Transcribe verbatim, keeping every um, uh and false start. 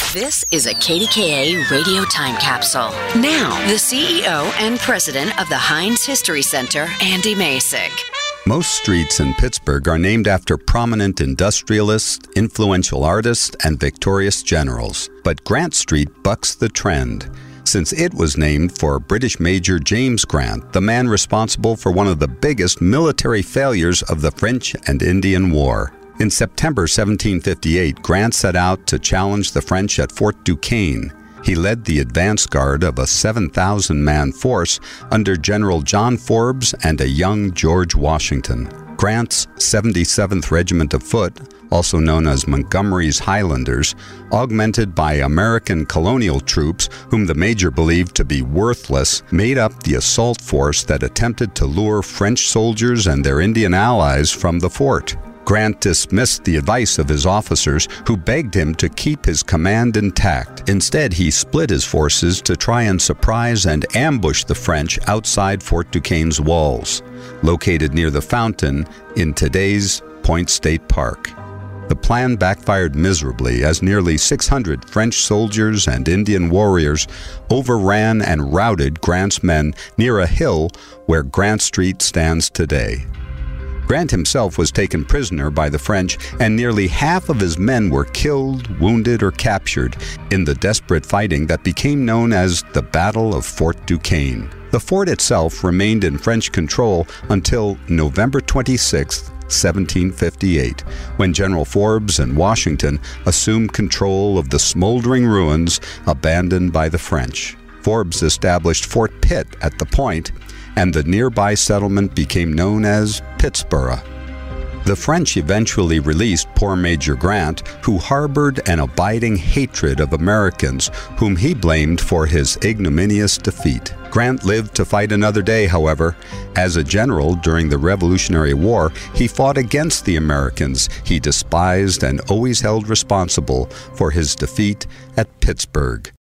This is a K D K A radio time capsule. Now, the C E O and president of the Heinz History Center, Andy Masich. Most streets in Pittsburgh are named after prominent industrialists, influential artists, and victorious generals. But Grant Street bucks the trend, since it was named for British Major James Grant, the man responsible for one of the biggest military failures of the French and Indian War. In September seventeen fifty-eight, Grant set out to challenge the French at Fort Duquesne. He led the advance guard of a seven thousand man force under General John Forbes and a young George Washington. Grant's seventy-seventh Regiment of Foot, also known as Montgomery's Highlanders, augmented by American colonial troops whom the major believed to be worthless, made up the assault force that attempted to lure French soldiers and their Indian allies from the fort. Grant dismissed the advice of his officers, who begged him to keep his command intact. Instead, he split his forces to try and surprise and ambush the French outside Fort Duquesne's walls, located near the fountain in today's Point State Park. The plan backfired miserably, as nearly six hundred French soldiers and Indian warriors overran and routed Grant's men near a hill where Grant Street stands today. Grant himself was taken prisoner by the French, and nearly half of his men were killed, wounded, or captured in the desperate fighting that became known as the Battle of Fort Duquesne. The fort itself remained in French control until November twenty-sixth, seventeen fifty-eight, when General Forbes and Washington assumed control of the smoldering ruins abandoned by the French. Forbes established Fort Pitt at the point, and the nearby settlement became known as Pittsburgh. The French eventually released poor Major Grant, who harbored an abiding hatred of Americans, whom he blamed for his ignominious defeat. Grant lived to fight another day, however. As a general during the Revolutionary War, he fought against the Americans he despised and always held responsible for his defeat at Pittsburgh.